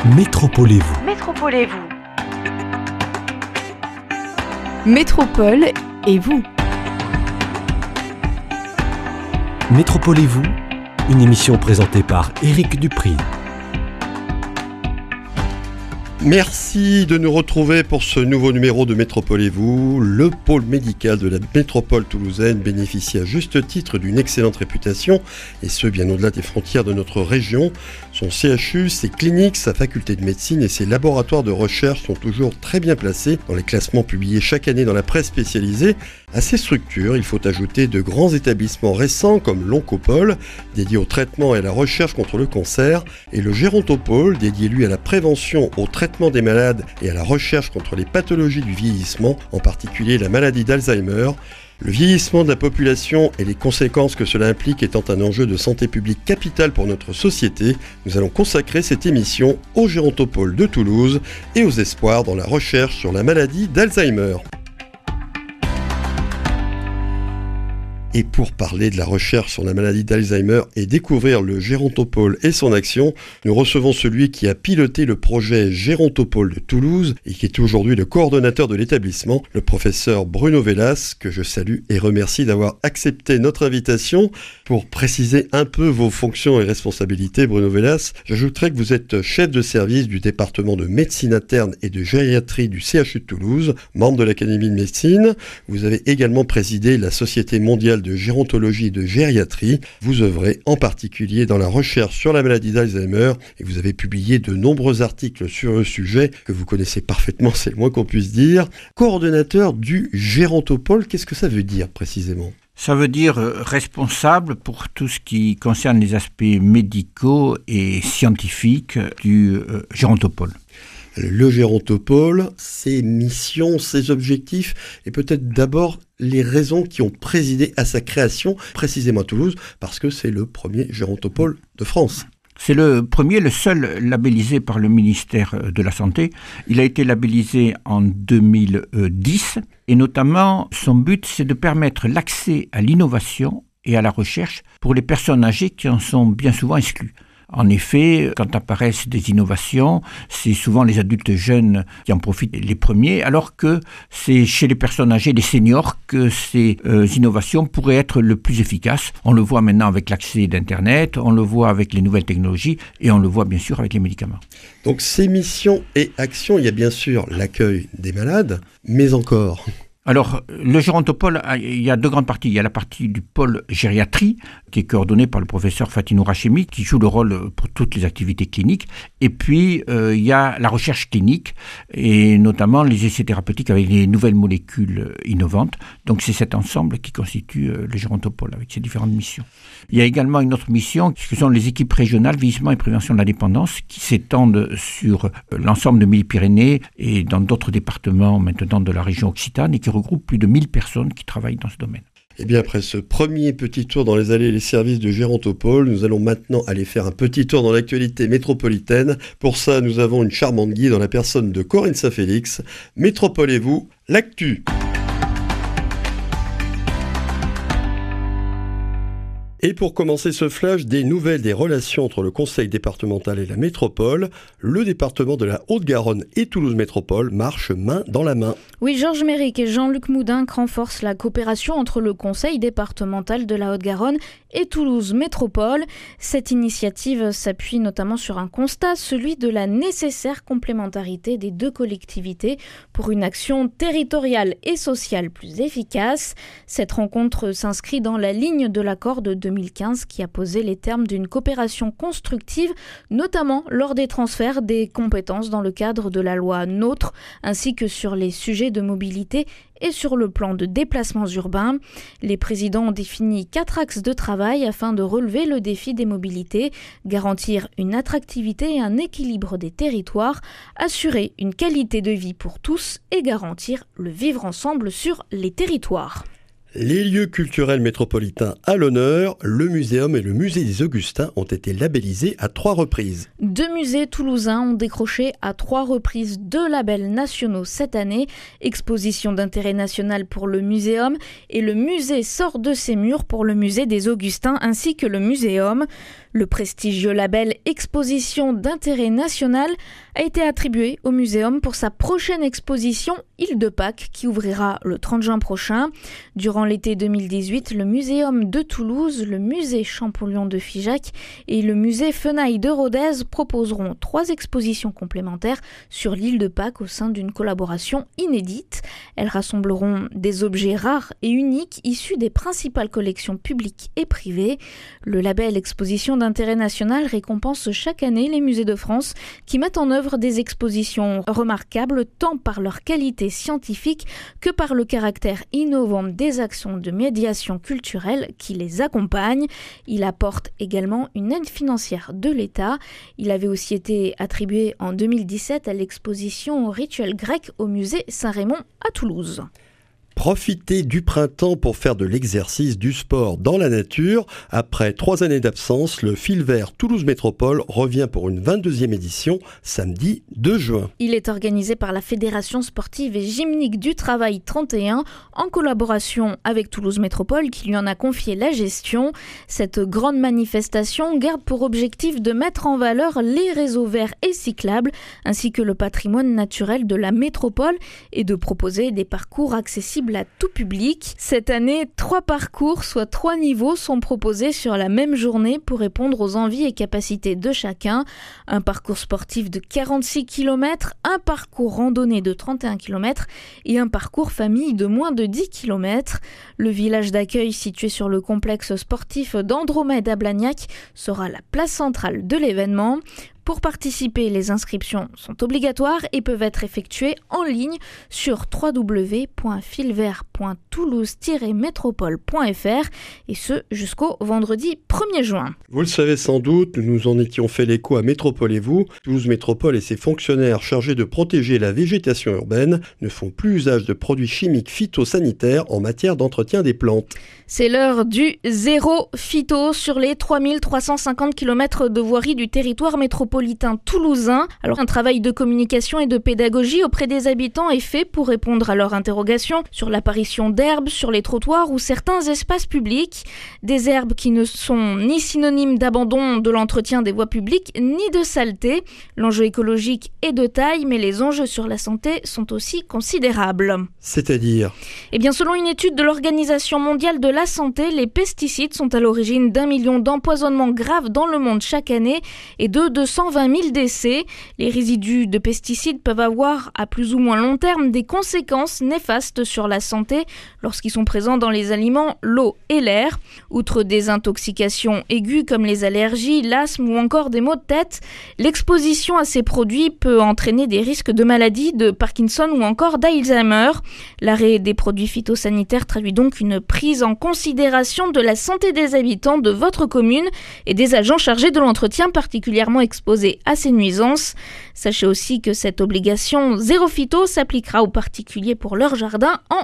Métropolez-vous. Métropolez-vous. Métropole et vous. Métropolez-vous, une émission présentée par Éric Dupri. Merci de nous retrouver pour ce nouveau numéro de Métropolez-vous. Le pôle médical de la métropole toulousaine bénéficie à juste titre d'une excellente réputation, et ce bien au-delà des frontières de notre région. Son CHU, ses cliniques, sa faculté de médecine et ses laboratoires de recherche sont toujours très bien placés dans les classements publiés chaque année dans la presse spécialisée. À ces structures, il faut ajouter de grands établissements récents comme l'Oncopole, dédié au traitement et à la recherche contre le cancer, et le Gérontopole, dédié lui à la prévention, au traitement des malades et à la recherche contre les pathologies du vieillissement, en particulier la maladie d'Alzheimer. Le vieillissement de la population et les conséquences que cela implique étant un enjeu de santé publique capital pour notre société, nous allons consacrer cette émission au Gérontopole de Toulouse et aux espoirs dans la recherche sur la maladie d'Alzheimer. Et pour parler de la recherche sur la maladie d'Alzheimer et découvrir le Gérontopole et son action, nous recevons celui qui a piloté le projet Gérontopole de Toulouse et qui est aujourd'hui le coordonnateur de l'établissement, le professeur Bruno Velas, que je salue et remercie d'avoir accepté notre invitation. Pour préciser un peu vos fonctions et responsabilités, Bruno Velas, j'ajouterai que vous êtes chef de service du département de médecine interne et de gériatrie du CHU de Toulouse, membre de l'Académie de médecine. Vous avez également présidé la Société mondiale de gérontologie et de gériatrie. Vous œuvrez en particulier dans la recherche sur la maladie d'Alzheimer et vous avez publié de nombreux articles sur le sujet que vous connaissez parfaitement, c'est le moins qu'on puisse dire. Coordonnateur du Gérontopole, qu'est-ce que ça veut dire précisément ? Ça veut dire responsable pour tout ce qui concerne les aspects médicaux et scientifiques du Gérontopole. Le Gérontopole, ses missions, ses objectifs et peut-être d'abord les raisons qui ont présidé à sa création, précisément à Toulouse, parce que c'est le premier Gérontopole de France. C'est le premier, le seul labellisé par le ministère de la Santé. Il a été labellisé en 2010 et notamment son but c'est de permettre l'accès à l'innovation et à la recherche pour les personnes âgées qui en sont bien souvent exclues. En effet, quand apparaissent des innovations, c'est souvent les adultes jeunes qui en profitent les premiers, alors que c'est chez les personnes âgées, les seniors, que ces innovations pourraient être le plus efficaces. On le voit maintenant avec l'accès d'Internet, on le voit avec les nouvelles technologies et on le voit bien sûr avec les médicaments. Donc ces missions et actions, il y a bien sûr l'accueil des malades, mais encore... Alors, le Gérontopole, il y a deux grandes parties. Il y a la partie du pôle gériatrie, qui est coordonnée par le professeur Fatinour Hachemi, qui joue le rôle pour toutes les activités cliniques. Et puis, il y a la recherche clinique, et notamment les essais thérapeutiques avec les nouvelles molécules innovantes. Donc, c'est cet ensemble qui constitue le Gérontopole, avec ses différentes missions. Il y a également une autre mission, qui sont les équipes régionales vieillissement et prévention de la dépendance, qui s'étendent sur l'ensemble de Midi-Pyrénées et dans d'autres départements maintenant de la région Occitane, et qui regroupe plus de 1000 personnes qui travaillent dans ce domaine. Et bien après ce premier petit tour dans les allées et les services de Gérontopole, nous allons maintenant aller faire un petit tour dans l'actualité métropolitaine. Pour ça, nous avons une charmante guide dans la personne de Corinne Saint-Félix. Métropolez-vous, l'actu. Et pour commencer ce flash, des nouvelles des relations entre le conseil départemental et la métropole, le département de la Haute-Garonne et Toulouse Métropole marchent main dans la main. Oui, Georges Méric et Jean-Luc Moudinque renforcent la coopération entre le conseil départemental de la Haute-Garonne et Toulouse Métropole. Cette initiative s'appuie notamment sur un constat, celui de la nécessaire complémentarité des deux collectivités pour une action territoriale et sociale plus efficace. Cette rencontre s'inscrit dans la ligne de l'accord de 2015 qui a posé les termes d'une coopération constructive, notamment lors des transferts des compétences dans le cadre de la loi NOTRe, ainsi que sur les sujets de mobilité et sur le plan de déplacements urbains. Les présidents ont défini 4 axes de travail afin de relever le défi des mobilités, garantir une attractivité et un équilibre des territoires, assurer une qualité de vie pour tous et garantir le vivre ensemble sur les territoires. Les lieux culturels métropolitains à l'honneur, le Muséum et le Musée des Augustins ont été labellisés à 3 reprises. 2 musées toulousains ont décroché à 3 reprises 2 labels nationaux cette année. Exposition d'intérêt national pour le Muséum et le musée sort de ses murs pour le Musée des Augustins ainsi que le Muséum. Le prestigieux label Exposition d'intérêt national a été attribué au muséum pour sa prochaine exposition Île de Pâques qui ouvrira le 30 juin prochain. Durant l'été 2018, le muséum de Toulouse, le musée Champollion de Figeac et le musée Fenaille de Rodez proposeront 3 expositions complémentaires sur l'île de Pâques au sein d'une collaboration inédite. Elles rassembleront des objets rares et uniques issus des principales collections publiques et privées. Le label Exposition d'intérêt national récompense chaque année les musées de France qui mettent en œuvre des expositions remarquables tant par leur qualité scientifique que par le caractère innovant des actions de médiation culturelle qui les accompagnent. Il apporte également une aide financière de l'État. Il avait aussi été attribué en 2017 à l'exposition Rituel grec au musée Saint-Raymond à Toulouse. Profitez du printemps pour faire de l'exercice, du sport dans la nature. Après 3 années d'absence, le Fil Vert Toulouse Métropole revient pour une 22e édition, samedi 2 juin. Il est organisé par la Fédération sportive et gymnique du travail 31 en collaboration avec Toulouse Métropole qui lui en a confié la gestion. Cette grande manifestation garde pour objectif de mettre en valeur les réseaux verts et cyclables ainsi que le patrimoine naturel de la métropole et de proposer des parcours accessibles à tout public. Cette année, 3 parcours, soit 3 niveaux, sont proposés sur la même journée pour répondre aux envies et capacités de chacun. Un parcours sportif de 46 km, un parcours randonnée de 31 km et un parcours famille de moins de 10 km. Le village d'accueil situé sur le complexe sportif d'Andromède à Blagnac sera la place centrale de l'événement. Pour participer, les inscriptions sont obligatoires et peuvent être effectuées en ligne sur www.filvert.toulouse-métropole.fr et ce jusqu'au vendredi 1er juin. Vous le savez sans doute, nous en étions fait l'écho à Métropole et vous. Toulouse Métropole et ses fonctionnaires chargés de protéger la végétation urbaine ne font plus usage de produits chimiques phytosanitaires en matière d'entretien des plantes. C'est l'heure du zéro phyto sur les 3350 km de voirie du territoire métropolitain toulousain. Alors un travail de communication et de pédagogie auprès des habitants est fait pour répondre à leurs interrogations sur l'apparition d'herbes sur les trottoirs ou certains espaces publics. Des herbes qui ne sont ni synonymes d'abandon de l'entretien des voies publiques ni de saleté. L'enjeu écologique est de taille, mais les enjeux sur la santé sont aussi considérables. C'est-à-dire ? Eh bien, selon une étude de l'Organisation mondiale de la santé, les pesticides sont à l'origine d'1 million d'empoisonnements graves dans le monde chaque année et de 220 000 décès. Les résidus de pesticides peuvent avoir, à plus ou moins long terme, des conséquences néfastes sur la santé lorsqu'ils sont présents dans les aliments, l'eau et l'air. Outre des intoxications aiguës comme les allergies, l'asthme ou encore des maux de tête, l'exposition à ces produits peut entraîner des risques de maladies, de Parkinson ou encore d'Alzheimer. L'arrêt des produits phytosanitaires traduit donc une prise en considération de la santé des habitants de votre commune et des agents chargés de l'entretien particulièrement exposés à ces nuisances. Sachez aussi que cette obligation zéro phyto s'appliquera aux particuliers pour leur jardin en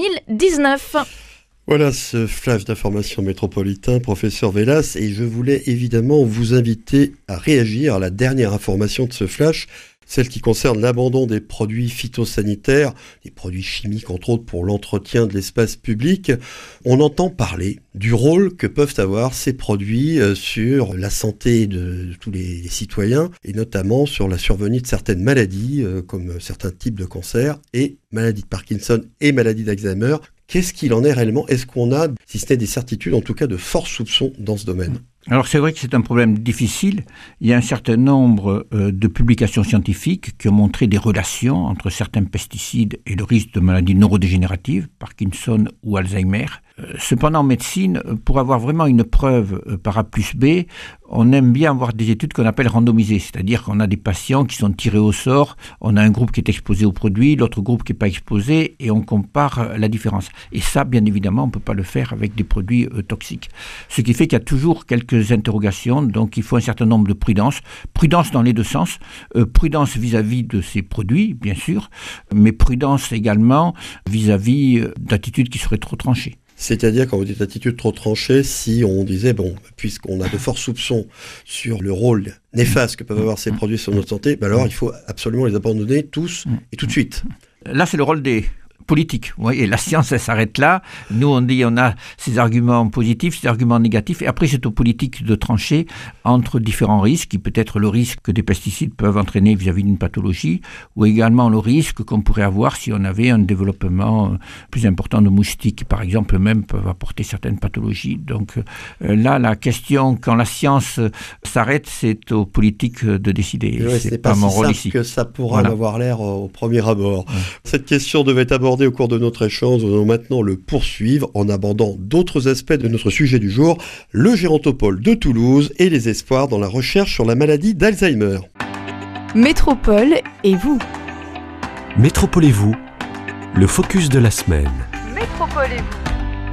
2019. Voilà ce flash d'information métropolitain, professeur Vélas, et je voulais évidemment vous inviter à réagir à la dernière information de ce flash, celle qui concerne l'abandon des produits phytosanitaires, des produits chimiques entre autres pour l'entretien de l'espace public. On entend parler du rôle que peuvent avoir ces produits sur la santé de tous les citoyens et notamment sur la survenue de certaines maladies comme certains types de cancers et maladies de Parkinson et maladies d'Alzheimer. Qu'est-ce qu'il en est réellement ? Est-ce qu'on a, si ce n'est des certitudes, en tout cas de forts soupçons dans ce domaine ? Alors c'est vrai que c'est un problème difficile. Il y a un certain nombre de publications scientifiques qui ont montré des relations entre certains pesticides et le risque de maladies neurodégénératives, Parkinson ou Alzheimer. Cependant, en médecine, pour avoir vraiment une preuve par A plus B, on aime bien avoir des études qu'on appelle randomisées, c'est-à-dire qu'on a des patients qui sont tirés au sort, on a un groupe qui est exposé au produit, l'autre groupe qui n'est pas exposé, et on compare la différence. Et ça, bien évidemment, on ne peut pas le faire avec des produits toxiques. Ce qui fait qu'il y a toujours quelques interrogations, donc il faut un certain nombre de prudence dans les deux sens, prudence vis-à-vis de ces produits, bien sûr, mais prudence également vis-à-vis d'attitudes qui seraient trop tranchées. C'est-à-dire, quand vous dites attitude trop tranchée, si on disait, bon, puisqu'on a de forts soupçons sur le rôle néfaste que peuvent avoir ces produits sur notre santé, alors il faut absolument les abandonner tous et tout de suite. Là, c'est le rôle des politique. Vous voyez, la science, elle s'arrête là. Nous, on dit, on a ces arguments positifs, ces arguments négatifs, et après, c'est aux politiques de trancher entre différents risques, qui peut être le risque que des pesticides peuvent entraîner vis-à-vis d'une pathologie, ou également le risque qu'on pourrait avoir si on avait un développement plus important de moustiques, qui, par exemple, même peuvent apporter certaines pathologies. Donc là, la question, quand la science s'arrête, c'est aux politiques de décider. Ouais, c'est pas mon rôle ici. Que ça pourra avoir l'air au premier abord. Ouais. Cette question devait être abordée au cours de notre échange. Nous allons maintenant le poursuivre en abordant d'autres aspects de notre sujet du jour, le Gérontopole de Toulouse et les espoirs dans la recherche sur la maladie d'Alzheimer. Métropole et vous. Métropole et vous, le focus de la semaine. Métropole et vous.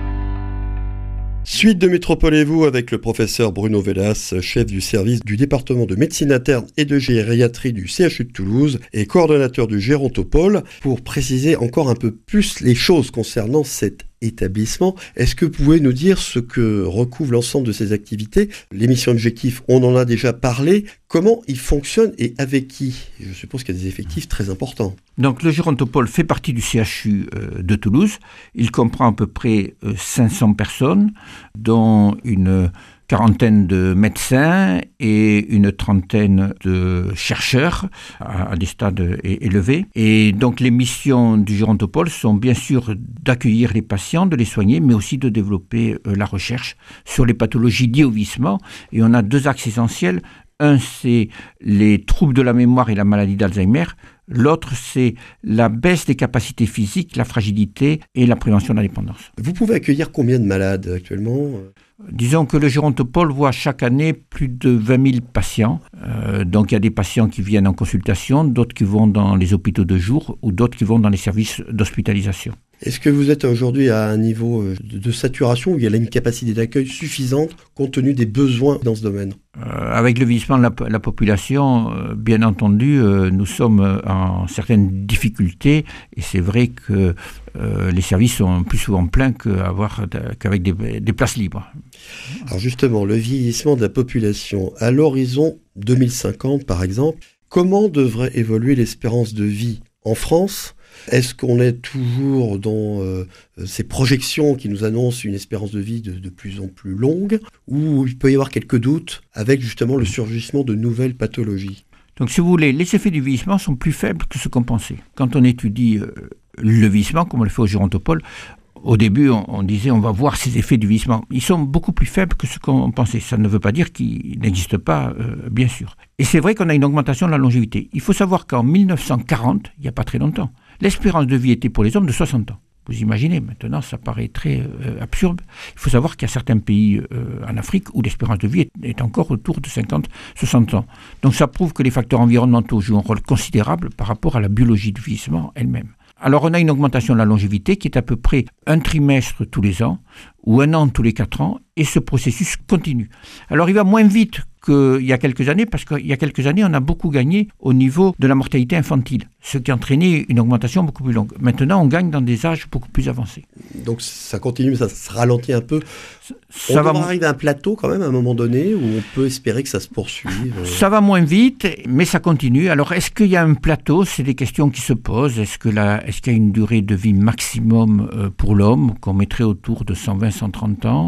Suite de Métropole et vous avec le professeur Bruno Velas, chef du service du département de médecine interne et de gériatrie du CHU de Toulouse et coordonnateur du Gérontopole. Pour préciser encore un peu plus les choses concernant cet établissement, est-ce que vous pouvez nous dire ce que recouvre l'ensemble de ces activités? Les missions objectifs, on en a déjà parlé. Comment ils fonctionnent et avec qui? Je suppose qu'il y a des effectifs très importants. Donc le Gérontopole fait partie du CHU de Toulouse. Il comprend à peu près 500 personnes, dont une quarantaine de médecins et une trentaine de chercheurs à des stades élevés. Et donc les missions du Gérontopole sont bien sûr d'accueillir les patients, de les soigner, mais aussi de développer la recherche sur les pathologies liées au vieillissement. Et on a deux axes essentiels. Un, c'est les troubles de la mémoire et la maladie d'Alzheimer. L'autre, c'est la baisse des capacités physiques, la fragilité et la prévention de la dépendance. Vous pouvez accueillir combien de malades actuellement ? Disons que le Gérontopole voit chaque année plus de 20 000 patients. Donc il y a des patients qui viennent en consultation, d'autres qui vont dans les hôpitaux de jour ou d'autres qui vont dans les services d'hospitalisation. Est-ce que vous êtes aujourd'hui à un niveau de saturation où il y a une capacité d'accueil suffisante compte tenu des besoins dans ce domaine ? Avec le vieillissement de la population, bien entendu, nous sommes en certaines difficultés et c'est vrai que les services sont plus souvent pleins qu'avec des places libres. Alors justement, le vieillissement de la population, à l'horizon 2050 par exemple, comment devrait évoluer l'espérance de vie en France ? Est-ce qu'on est toujours dans ces projections qui nous annoncent une espérance de vie de plus en plus longue, ou il peut y avoir quelques doutes avec justement le surgissement de nouvelles pathologies ? Donc si vous voulez, les effets du vieillissement sont plus faibles que ce qu'on pensait. Quand on étudie le vieillissement, comme on le fait au Gérontopole, au début on disait on va voir ces effets du vieillissement. Ils sont beaucoup plus faibles que ce qu'on pensait. Ça ne veut pas dire qu'ils n'existent pas, bien sûr. Et c'est vrai qu'on a une augmentation de la longévité. Il faut savoir qu'en 1940, il n'y a pas très longtemps, l'espérance de vie était pour les hommes de 60 ans. Vous imaginez, maintenant ça paraît très absurde. Il faut savoir qu'il y a certains pays en Afrique où l'espérance de vie est encore autour de 50-60 ans. Donc ça prouve que les facteurs environnementaux jouent un rôle considérable par rapport à la biologie du vieillissement elle-même. Alors on a une augmentation de la longévité qui est à peu près un trimestre tous les ans ou un an tous les 4 ans et ce processus continue. Alors il va moins vite qu'il y a quelques années parce qu'il y a quelques années on a beaucoup gagné au niveau de la mortalité infantile, ce qui a entraîné une augmentation beaucoup plus longue. Maintenant on gagne dans des âges beaucoup plus avancés. Donc ça continue, ça se ralentit un peu. On va arriver à un plateau quand même à un moment donné où on peut espérer que ça se poursuive. Ça va moins vite, mais ça continue. Alors est-ce qu'il y a un plateau ? C'est des questions qui se posent. Est-ce qu'il y a une durée de vie maximum pour l'homme qu'on mettrait autour de 120-130 ans ?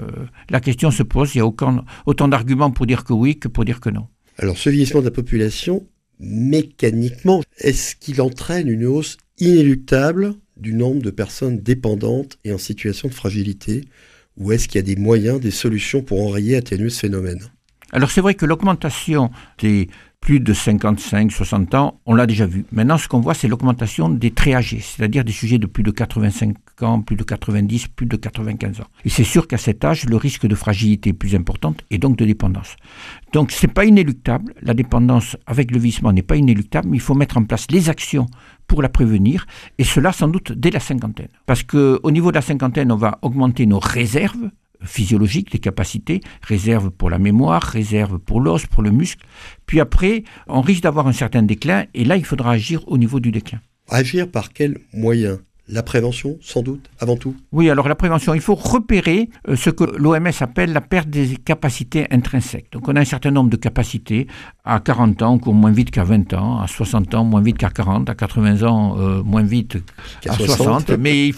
La question se pose. Il y a autant d'arguments pour dire que oui que pour dire que non. Alors ce vieillissement de la population, mécaniquement, est-ce qu'il entraîne une hausse inéluctable du nombre de personnes dépendantes et en situation de fragilité ? Ou est-ce qu'il y a des moyens, des solutions pour enrayer, atténuer ce phénomène ? Alors c'est vrai que l'augmentation des plus de 55-60 ans, on l'a déjà vu. Maintenant, ce qu'on voit, c'est l'augmentation des très âgés, c'est-à-dire des sujets de plus de 85 ans, plus de 90, plus de 95 ans. Et c'est sûr qu'à cet âge, le risque de fragilité est plus important et donc de dépendance. Donc ce n'est pas inéluctable, la dépendance avec le vieillissement n'est pas inéluctable, mais il faut mettre en place les actions pour la prévenir, et cela sans doute dès la cinquantaine. Parce qu'au niveau de la cinquantaine, on va augmenter nos réserves physiologiques, les capacités, réserves pour la mémoire, réserves pour l'os, pour le muscle. Puis après, on risque d'avoir un certain déclin, et là, il faudra agir au niveau du déclin. Agir par quels moyens ? la prévention, sans doute, avant tout. Oui, alors la prévention, il faut repérer ce que l'OMS appelle la perte des capacités intrinsèques. Donc on a un certain nombre de capacités. À 40 ans, on court moins vite qu'à 20 ans. À 60 ans, moins vite qu'à 40. À 80 ans, moins vite qu'à 60. Mais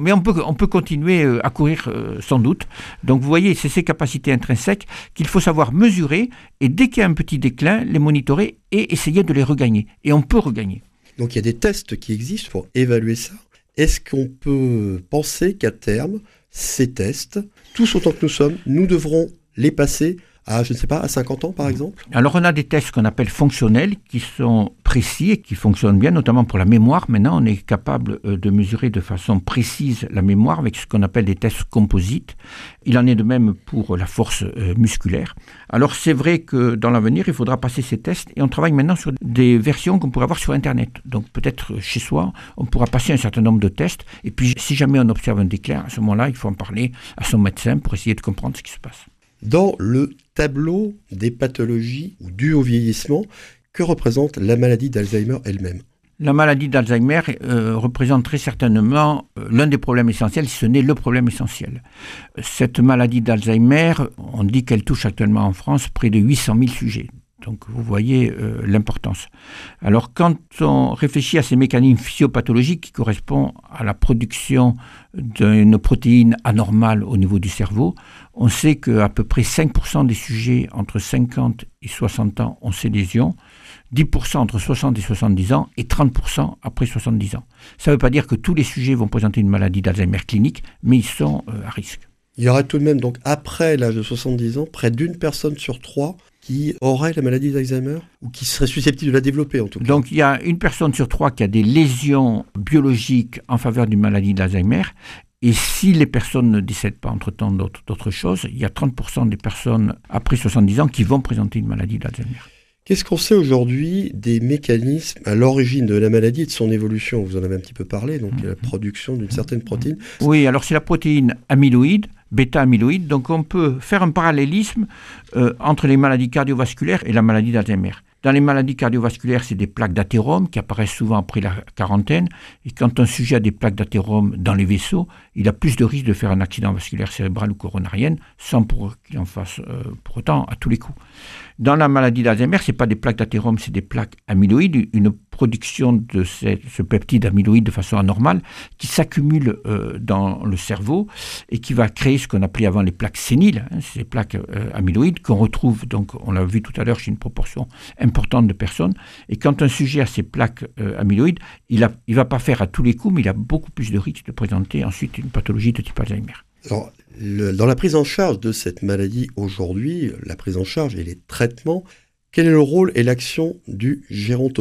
on peut continuer à courir sans doute. Donc vous voyez, c'est ces capacités intrinsèques qu'il faut savoir mesurer. Et dès qu'il y a un petit déclin, les monitorer et essayer de les regagner. Et on peut regagner. Donc il y a des tests qui existent pour évaluer ça. Est-ce qu'on peut penser qu'à terme, ces tests, tous autant que nous sommes, nous devrons les passer à, je ne sais pas, à 50 ans par exemple ? Alors on a des tests qu'on appelle fonctionnels qui sont précis et qui fonctionnent bien, notamment pour la mémoire. Maintenant, on est capable de mesurer de façon précise la mémoire avec ce qu'on appelle des tests composites. Il en est de même pour la force musculaire. Alors c'est vrai que dans l'avenir, il faudra passer ces tests et on travaille maintenant sur des versions qu'on pourrait avoir sur Internet. Donc peut-être chez soi, on pourra passer un certain nombre de tests et puis si jamais on observe un déclin, à ce moment-là, il faut en parler à son médecin pour essayer de comprendre ce qui se passe. Dans le tableau des pathologies dues au vieillissement, que représente la maladie d'Alzheimer elle-même ? La maladie d'Alzheimer représente très certainement l'un des problèmes essentiels, si ce n'est le problème essentiel. Cette maladie d'Alzheimer, on dit qu'elle touche actuellement en France près de 800 000 sujets. Donc vous voyez l'importance. Alors quand on réfléchit à ces mécanismes physiopathologiques qui correspondent à la production d'une protéine anormale au niveau du cerveau, on sait qu'à peu près 5% des sujets entre 50 et 60 ans ont ces lésions, 10% entre 60 et 70 ans et 30% après 70 ans. Ça ne veut pas dire que tous les sujets vont présenter une maladie d'Alzheimer clinique, mais ils sont à risque. Il y aurait tout de même, donc après l'âge de 70 ans, près d'une personne sur 3 qui aurait la maladie d'Alzheimer ou qui serait susceptible de la développer en tout cas. Donc il y a une personne sur 3 qui a des lésions biologiques en faveur d'une maladie d'Alzheimer. Et si les personnes ne décèdent pas entre-temps d'autres choses, il y a 30% des personnes après 70 ans qui vont présenter une maladie d'Alzheimer. Qu'est-ce qu'on sait aujourd'hui des mécanismes à l'origine de la maladie et de son évolution ? Vous en avez un petit peu parlé, donc la production d'une certaine protéine. Oui, alors c'est la protéine amyloïde, bêta-amyloïde, donc on peut faire un parallélisme entre les maladies cardiovasculaires et la maladie d'Alzheimer. Dans les maladies cardiovasculaires, c'est des plaques d'athérome qui apparaissent souvent après la quarantaine. Et quand un sujet a des plaques d'athérome dans les vaisseaux, il a plus de risque de faire un accident vasculaire cérébral ou coronarien, sans pour qu'il en fasse pour autant à tous les coups. Dans la maladie d'Alzheimer, ce n'est pas des plaques d'athérome, c'est des plaques amyloïdes, une production de ce peptide amyloïde de façon anormale qui s'accumule dans le cerveau et qui va créer ce qu'on appelait avant les plaques séniles, ces plaques amyloïdes qu'on retrouve, donc on l'a vu tout à l'heure, chez une proportion importante de personnes. Et quand un sujet a ces plaques amyloïdes, il ne va pas faire à tous les coups, mais il a beaucoup plus de risque de présenter ensuite une pathologie de type Alzheimer. Alors, dans la prise en charge de cette maladie aujourd'hui, la prise en charge et les traitements, quel est le rôle et l'action du gérontopole ?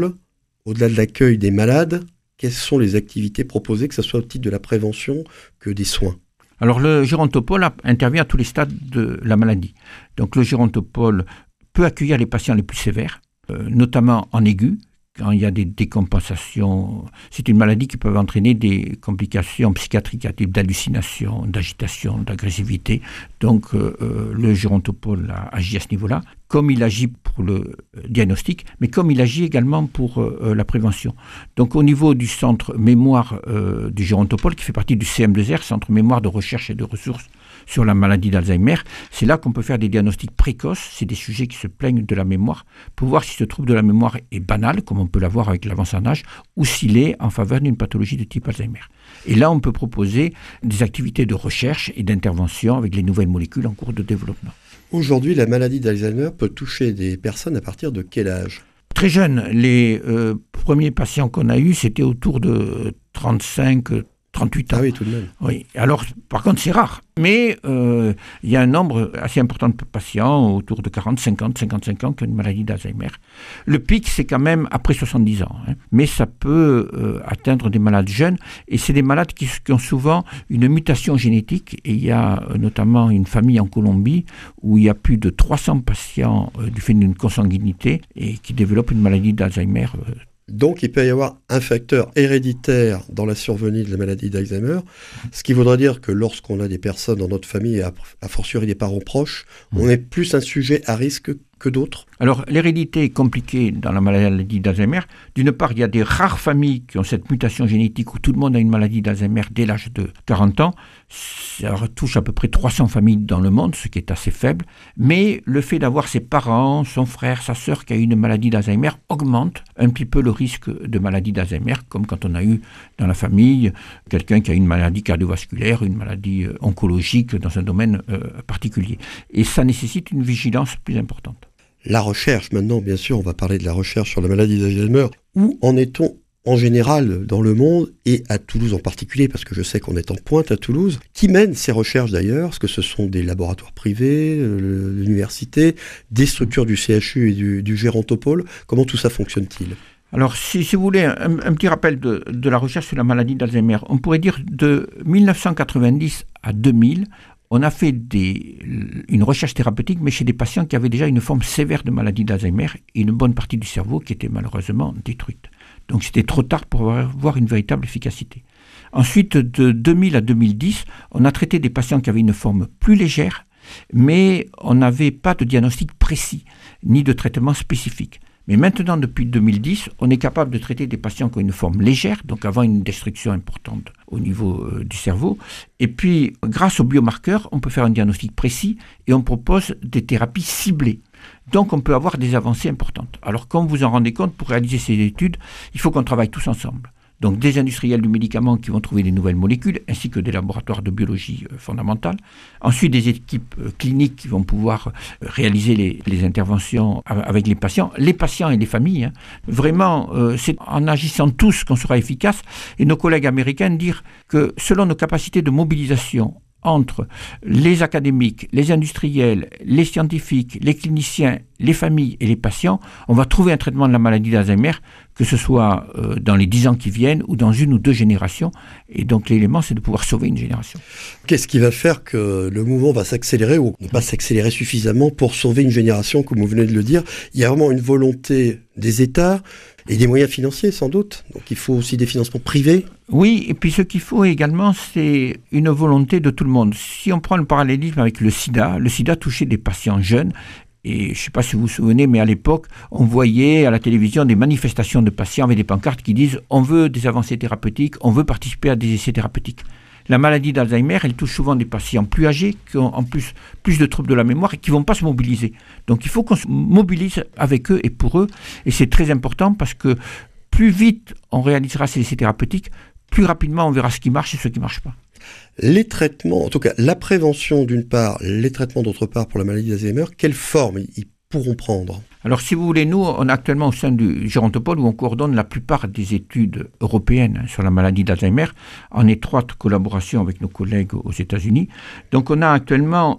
Au-delà de l'accueil des malades, quelles sont les activités proposées, que ce soit au titre de la prévention que des soins ? Alors le gérontopole intervient à tous les stades de la maladie. Donc le gérontopole peut accueillir les patients les plus sévères, notamment en aigu, quand il y a des décompensations. C'est une maladie qui peut entraîner des complications psychiatriques à type d'hallucination, d'agitation, d'agressivité. Donc le gérontopole agit à ce niveau-là, comme il agit pour le diagnostic, mais comme il agit également pour la prévention. Donc au niveau du centre mémoire du gérontopole, qui fait partie du CM2R, Centre mémoire de recherche et de ressources sur la maladie d'Alzheimer, c'est là qu'on peut faire des diagnostics précoces, c'est des sujets qui se plaignent de la mémoire, pour voir si ce trouble de la mémoire est banal, comme on peut l'avoir avec l'avance en âge, ou s'il est en faveur d'une pathologie de type Alzheimer. Et là, on peut proposer des activités de recherche et d'intervention avec les nouvelles molécules en cours de développement. Aujourd'hui, la maladie d'Alzheimer peut toucher des personnes à partir de quel âge ? Très jeune. Les premiers patients qu'on a eus, c'était autour de 35 38 ans. Ah oui, tout de même. Oui. Alors, par contre, c'est rare. Mais il y a un nombre assez important de patients, autour de 40, 50, 55 ans, qui ont une maladie d'Alzheimer. Le pic, c'est quand même après 70 ans. Mais ça peut atteindre des malades jeunes. Et c'est des malades qui ont souvent une mutation génétique. Et il y a notamment une famille en Colombie où il y a plus de 300 patients du fait d'une consanguinité et qui développent une maladie d'Alzheimer. Donc, il peut y avoir un facteur héréditaire dans la survenue de la maladie d'Alzheimer, ce qui voudrait dire que lorsqu'on a des personnes dans notre famille, a fortiori des parents proches, on est plus un sujet à risque que d'autres ? Alors, l'hérédité est compliquée dans la maladie d'Alzheimer. D'une part, il y a des rares familles qui ont cette mutation génétique où tout le monde a une maladie d'Alzheimer dès l'âge de 40 ans. Ça retouche à peu près 300 familles dans le monde, ce qui est assez faible. Mais le fait d'avoir ses parents, son frère, sa sœur qui a eu une maladie d'Alzheimer augmente un petit peu le risque de maladie d'Alzheimer, comme quand on a eu dans la famille quelqu'un qui a une maladie cardiovasculaire, une maladie oncologique dans un domaine particulier. Et ça nécessite une vigilance plus importante. La recherche, maintenant, bien sûr, on va parler de la recherche sur la maladie d'Alzheimer. Où en est-on en général dans le monde, et à Toulouse en particulier, parce que je sais qu'on est en pointe à Toulouse? Qui mène ces recherches d'ailleurs? Est-ce que ce sont des laboratoires privés, l'université, des structures du CHU et du Gérontopole? Comment tout ça fonctionne-t-il? Alors, si vous voulez, un petit rappel de la recherche sur la maladie d'Alzheimer. On pourrait dire de 1990 à 2000, on a fait une recherche thérapeutique, mais chez des patients qui avaient déjà une forme sévère de maladie d'Alzheimer et une bonne partie du cerveau qui était malheureusement détruite. Donc c'était trop tard pour avoir une véritable efficacité. Ensuite, de 2000 à 2010, on a traité des patients qui avaient une forme plus légère, mais on n'avait pas de diagnostic précis, ni de traitement spécifique. Mais maintenant, depuis 2010, on est capable de traiter des patients qui ont une forme légère, donc avant une destruction importante au niveau du cerveau. Et puis, grâce aux biomarqueurs, on peut faire un diagnostic précis et on propose des thérapies ciblées. Donc, on peut avoir des avancées importantes. Alors, comme vous en rendez compte, pour réaliser ces études, il faut qu'on travaille tous ensemble. Donc, des industriels du médicament qui vont trouver des nouvelles molécules, ainsi que des laboratoires de biologie fondamentale. Ensuite, des équipes cliniques qui vont pouvoir réaliser les interventions avec les patients et les familles. Vraiment, c'est en agissant tous qu'on sera efficace. Et nos collègues américains disent que selon nos capacités de mobilisation entre les académiques, les industriels, les scientifiques, les cliniciens, les familles et les patients, on va trouver un traitement de la maladie d'Alzheimer, que ce soit dans les 10 ans qui viennent ou dans 1 ou 2 générations. Et donc l'élément, c'est de pouvoir sauver une génération. Qu'est-ce qui va faire que le mouvement va s'accélérer ou ne pas s'accélérer suffisamment pour sauver une génération, comme vous venez de le dire? Il y a vraiment une volonté des États et des moyens financiers, sans doute. Donc il faut aussi des financements privés. Oui, et puis ce qu'il faut également, c'est une volonté de tout le monde. Si on prend le parallélisme avec le sida touchait des patients jeunes. Et je ne sais pas si vous vous souvenez, mais à l'époque, on voyait à la télévision des manifestations de patients avec des pancartes qui disent « on veut des avancées thérapeutiques, on veut participer à des essais thérapeutiques ». La maladie d'Alzheimer, elle touche souvent des patients plus âgés, qui ont en plus de troubles de la mémoire et qui ne vont pas se mobiliser. Donc il faut qu'on se mobilise avec eux et pour eux. Et c'est très important parce que plus vite on réalisera ces essais thérapeutiques, plus rapidement on verra ce qui marche et ce qui ne marche pas. Les traitements, en tout cas la prévention d'une part, les traitements d'autre part pour la maladie d'Alzheimer, quelle forme ils pourront prendre? Alors si vous voulez, nous, on est actuellement au sein du Gérontopole où on coordonne la plupart des études européennes sur la maladie d'Alzheimer en étroite collaboration avec nos collègues aux États-Unis. Donc on a actuellement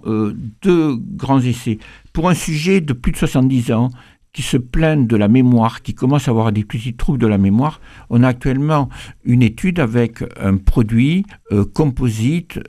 2 grands essais. Pour un sujet de plus de 70 ans, qui se plaignent de la mémoire, qui commencent à avoir des petits troubles de la mémoire. On a actuellement une étude avec un produit composite,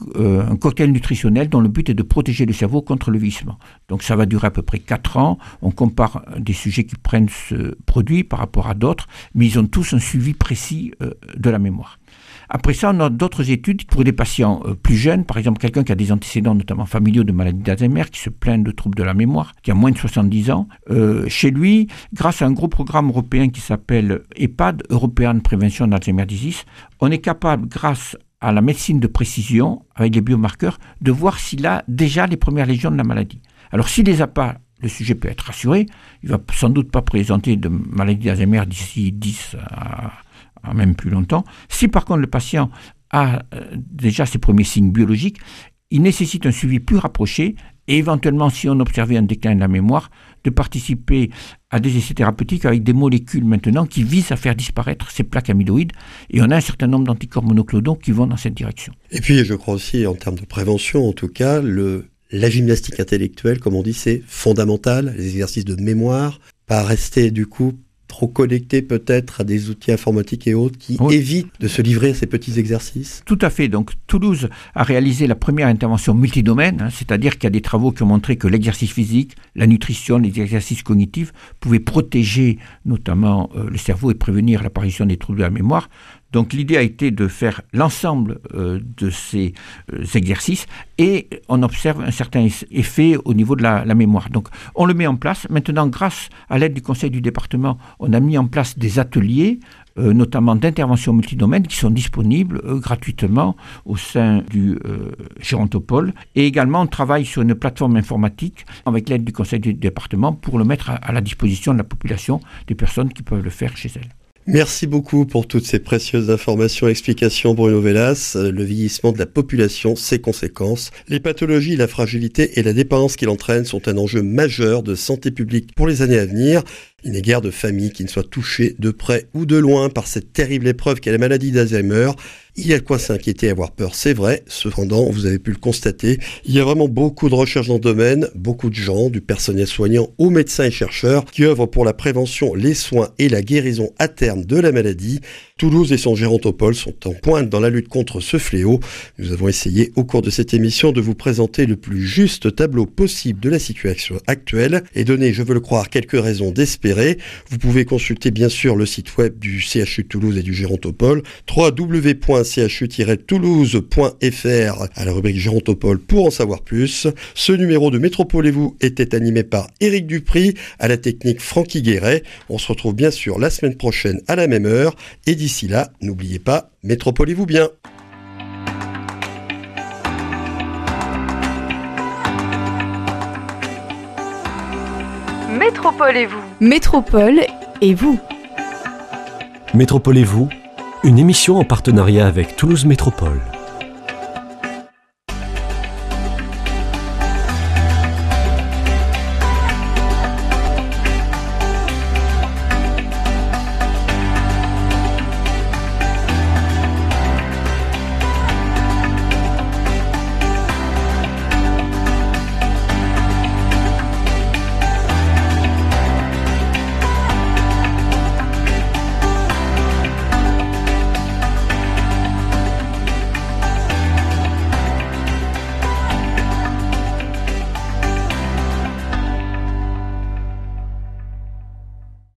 un cocktail nutritionnel dont le but est de protéger le cerveau contre le vieillissement. Donc ça va durer à peu près 4 ans. On compare des sujets qui prennent ce produit par rapport à d'autres, mais ils ont tous un suivi précis de la mémoire. Après ça, on a d'autres études pour des patients plus jeunes, par exemple quelqu'un qui a des antécédents notamment familiaux de maladie d'Alzheimer, qui se plaint de troubles de la mémoire, qui a moins de 70 ans. Chez lui, grâce à un gros programme européen qui s'appelle EPAD, European Prevention d'Alzheimer Disease, on est capable, grâce à la médecine de précision, avec les biomarqueurs, de voir s'il a déjà les premières lésions de la maladie. Alors s'il les a pas, le sujet peut être rassuré, il va sans doute pas présenter de maladie d'Alzheimer d'ici 10 à même plus longtemps. Si par contre le patient a déjà ses premiers signes biologiques, il nécessite un suivi plus rapproché et éventuellement, si on observait un déclin de la mémoire, de participer à des essais thérapeutiques avec des molécules maintenant qui visent à faire disparaître ces plaques amyloïdes. Et on a un certain nombre d'anticorps monoclonaux qui vont dans cette direction. Et puis je crois aussi, en termes de prévention en tout cas, la gymnastique intellectuelle, comme on dit, c'est fondamental, les exercices de mémoire, pas rester du coup trop connecté peut-être à des outils informatiques et autres qui évitent de se livrer à ces petits exercices. Tout à fait. Donc Toulouse a réalisé la première intervention multidomaine, c'est-à-dire qu'il y a des travaux qui ont montré que l'exercice physique, la nutrition, les exercices cognitifs pouvaient protéger notamment le cerveau et prévenir l'apparition des troubles de la mémoire. Donc l'idée a été de faire l'ensemble de ces exercices et on observe un certain effet au niveau de la mémoire. Donc on le met en place. Maintenant, grâce à l'aide du conseil du département, on a mis en place des ateliers, notamment d'intervention multidomaine, qui sont disponibles gratuitement au sein du Gérontopole. Et également, on travaille sur une plateforme informatique avec l'aide du conseil du département pour le mettre à la disposition de la population, des personnes qui peuvent le faire chez elles. Merci beaucoup pour toutes ces précieuses informations et explications, Bruno Velas. Le vieillissement de la population, ses conséquences, les pathologies, la fragilité et la dépendance qu'il entraîne sont un enjeu majeur de santé publique pour les années à venir. Il n'est guère de famille qui ne soit touchée de près ou de loin par cette terrible épreuve qu'est la maladie d'Alzheimer. Il y a de quoi s'inquiéter et avoir peur, c'est vrai. Cependant, vous avez pu le constater, il y a vraiment beaucoup de recherches dans le domaine, beaucoup de gens, du personnel soignant aux médecins et chercheurs, qui œuvrent pour la prévention, les soins et la guérison à terme de la maladie. Toulouse et son Gérontopole sont en pointe dans la lutte contre ce fléau. Nous avons essayé au cours de cette émission de vous présenter le plus juste tableau possible de la situation actuelle et donner, je veux le croire, quelques raisons d'espérer. Vous pouvez consulter bien sûr le site web du CHU de Toulouse et du Gérontopole, www.chu-toulouse.fr à la rubrique Gérontopole pour en savoir plus. Ce numéro de Métropole et vous était animé par Éric Dupry, à la technique Francky Guéret. On se retrouve bien sûr la semaine prochaine à la même heure et d'ici là, n'oubliez pas, métropolez-vous bien. Métropole et vous. Métropole et vous. Métropole et vous, une émission en partenariat avec Toulouse Métropole.